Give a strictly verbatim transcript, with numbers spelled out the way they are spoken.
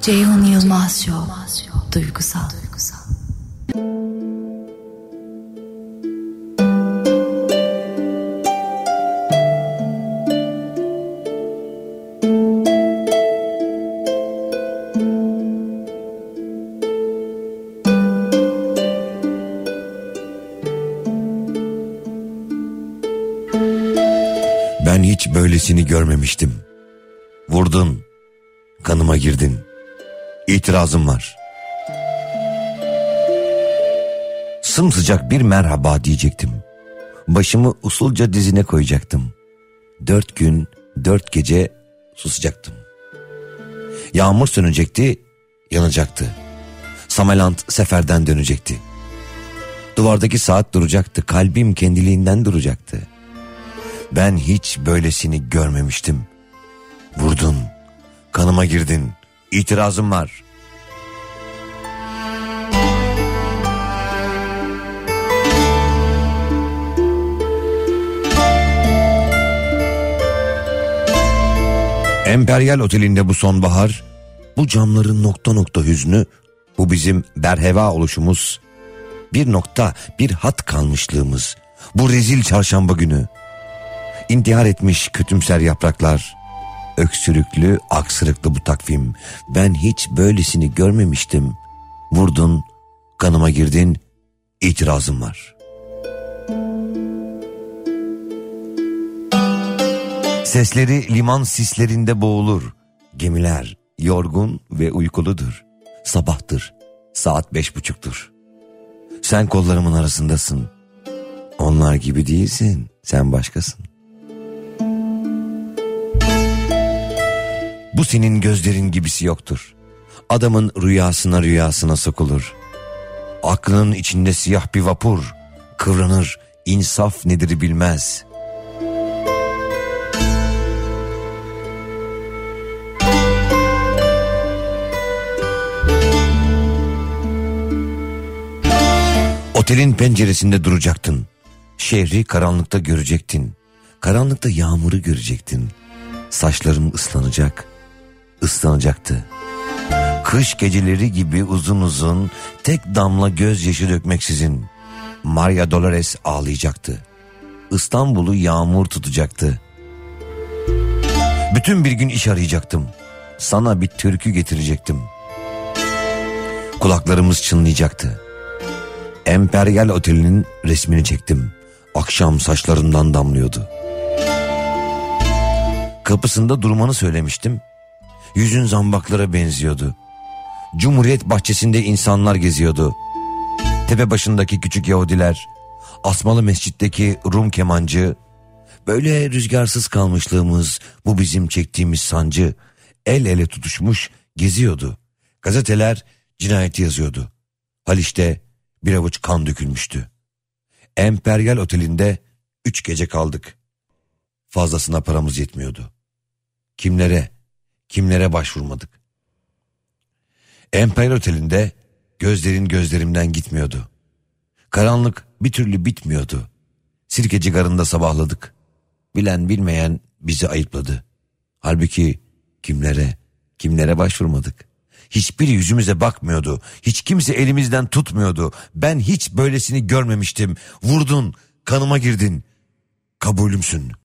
Ceyhun Yılmaz Show. Duygusal. Ben hiç böylesini görmemiştim. Vurdun, kanıma girdin. İtirazım var. Sımsıcak bir merhaba diyecektim. Başımı usulca dizine koyacaktım. Dört gün, dört gece susacaktım. Yağmur sönecekti, yanacaktı. Samelant seferden dönecekti. Duvardaki saat duracaktı, kalbim kendiliğinden duracaktı. Ben hiç böylesini görmemiştim. Vurdun, kanıma girdin. İtirazım var. Emperyal Oteli'nde bu sonbahar, bu camların nokta nokta hüznü, bu bizim berheva oluşumuz, bir nokta, bir hat kalmışlığımız, bu rezil çarşamba günü. İntihar etmiş kötümser yapraklar, öksürüklü, aksırıklı bu takvim. Ben hiç böylesini görmemiştim. Vurdun, kanıma girdin, itirazım var. Sesleri liman sislerinde boğulur. Gemiler yorgun ve uykuludur. Sabahtır, saat beş buçuktur. Sen kollarımın arasındasın. Onlar gibi değilsin, sen başkasın. Bu senin gözlerin gibisi yoktur. Adamın rüyasına rüyasına sokulur. Aklının içinde siyah bir vapur, kıvranır, insaf nedir bilmez. Otelin penceresinde duracaktın. Şehri karanlıkta görecektin. Karanlıkta yağmuru görecektin. Saçların ıslanacak, ıslanacaktı. Kış geceleri gibi uzun uzun, tek damla gözyaşı dökmeksizin Maria Dolores ağlayacaktı. İstanbul'u yağmur tutacaktı. Bütün bir gün iş arayacaktım. Sana bir türkü getirecektim. Kulaklarımız çınlayacaktı. Emperyal Oteli'nin resmini çektim. Akşam saçlarından damlıyordu. Kapısında durmanı söylemiştim. Yüzün zambaklara benziyordu. Cumhuriyet bahçesinde insanlar geziyordu. Tepe başındaki küçük Yahudiler, Asmalı Mescid'deki Rum kemancı, böyle rüzgarsız kalmışlığımız, bu bizim çektiğimiz sancı, el ele tutuşmuş geziyordu. Gazeteler cinayeti yazıyordu. Haliç'te bir avuç kan dökülmüştü. Emperyal Oteli'nde üç gece kaldık. Fazlasına paramız yetmiyordu. Kimlere, kimlere başvurmadık. Emperyal Oteli'nde gözlerin gözlerimden gitmiyordu. Karanlık bir türlü bitmiyordu. Sirkeci garında sabahladık. Bilen bilmeyen bizi ayıpladı. Halbuki kimlere, kimlere başvurmadık. Hiçbir yüzümüze bakmıyordu. Hiç kimse elimizden tutmuyordu. Ben hiç böylesini görmemiştim. Vurdun, kanıma girdin. Kabulümsün.